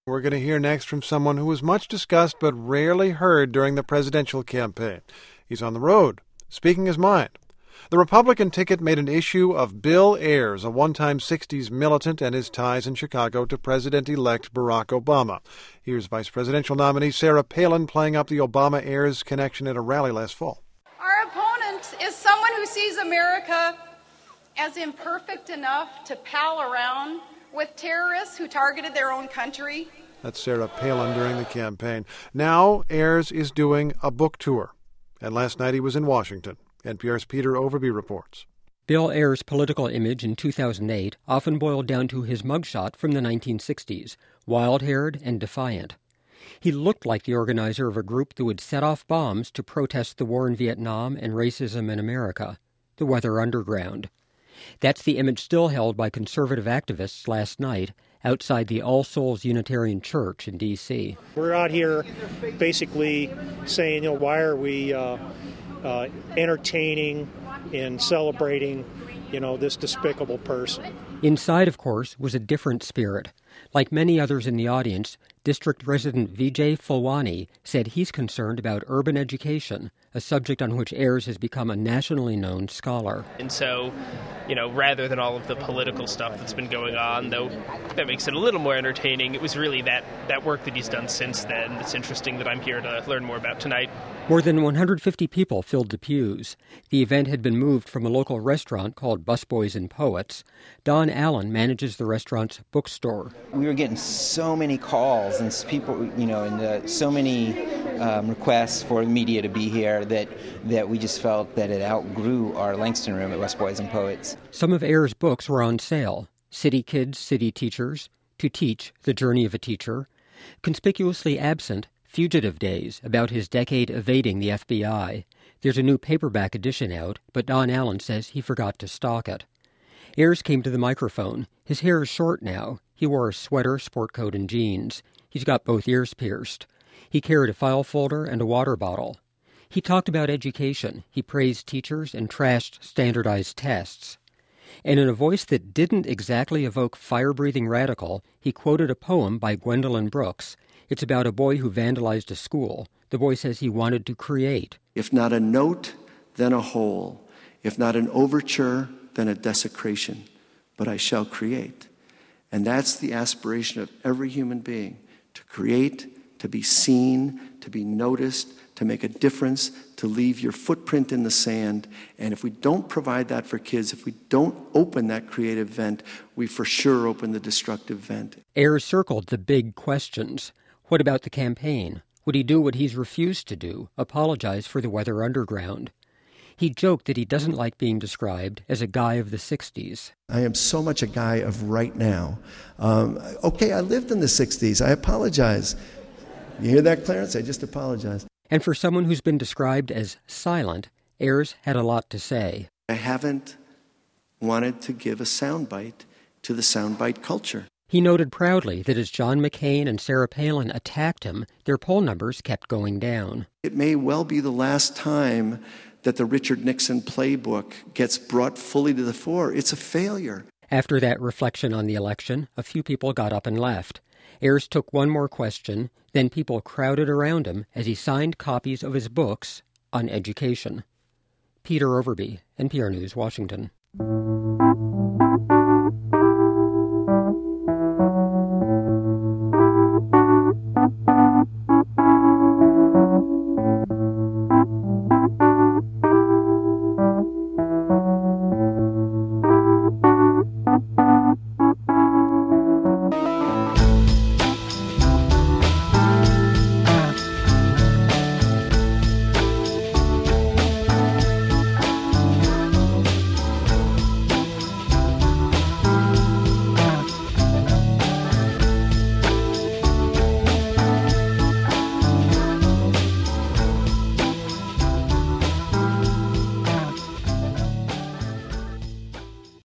We're going to hear next from someone who was much discussed but rarely heard during the presidential campaign. He's on the road, speaking his mind. The Republican ticket made an issue of Bill Ayers, a one-time 60s militant, and his ties in Chicago to President-elect Barack Obama. Here's Vice Presidential nominee Sarah Palin playing up the Obama-Ayers connection at a rally last fall. Our opponent is someone who sees America as imperfect enough to pal around with terrorists who targeted their own country. That's Sarah Palin during the campaign. Now Ayers is doing a book tour, and last night he was in Washington. NPR's Peter Overby reports. Bill Ayers' political image in 2008 often boiled down to his mugshot from the 1960s, wild-haired and defiant. He looked like the organizer of a group that would set off bombs to protest the war in Vietnam and racism in America, the Weather Underground. That's the image still held by conservative activists last night outside the All Souls Unitarian Church in D.C. We're out here basically saying, why are we entertaining and celebrating, this despicable person. Inside, of course, was a different spirit. Like many others in the audience, District Resident Vijay Fulwani said he's concerned about urban education, a subject on which Ayers has become a nationally known scholar. And so, rather than all of the political stuff that's been going on, though that makes it a little more entertaining, it was really that work that he's done since then that's interesting that I'm here to learn more about tonight. More than 150 people filled the pews. The event had been moved from a local restaurant called Busboys and Poets. Don Allen manages the restaurant's bookstore. We were getting so many calls and people, and so many requests for the media to be here that we just felt that it outgrew our Langston room at Busboys and Poets. Some of Ayers' books were on sale. City Kids, City Teachers, To Teach, The Journey of a Teacher. Conspicuously absent, Fugitive Days, about his decade evading the FBI. There's a new paperback edition out, but Don Allen says he forgot to stock it. Ayers came to the microphone. His hair is short now. He wore a sweater, sport coat, and jeans. He's got both ears pierced. He carried a file folder and a water bottle. He talked about education. He praised teachers and trashed standardized tests. And in a voice that didn't exactly evoke fire-breathing radical, he quoted a poem by Gwendolyn Brooks. It's about a boy who vandalized a school. The boy says he wanted to create. If not a note, then a whole. If not an overture, then a desecration. But I shall create. And that's the aspiration of every human being, to create, to be seen, to be noticed, to make a difference, to leave your footprint in the sand. And if we don't provide that for kids, if we don't open that creative vent, we for sure open the destructive vent. Ayers circled the big questions. What about the campaign? Would he do what he's refused to do, apologize for the Weather Underground? He joked that he doesn't like being described as a guy of the 60s. I am so much a guy of right now. I lived in the 60s. I apologize. You hear that, Clarence? I just apologize. And for someone who's been described as silent, Ayers had a lot to say. I haven't wanted to give a soundbite to the soundbite culture. He noted proudly that as John McCain and Sarah Palin attacked him, their poll numbers kept going down. It may well be the last time that the Richard Nixon playbook gets brought fully to the fore. It's a failure. After that reflection on the election, a few people got up and left. Ayers took one more question, then people crowded around him as he signed copies of his books on education. Peter Overby, NPR News, Washington.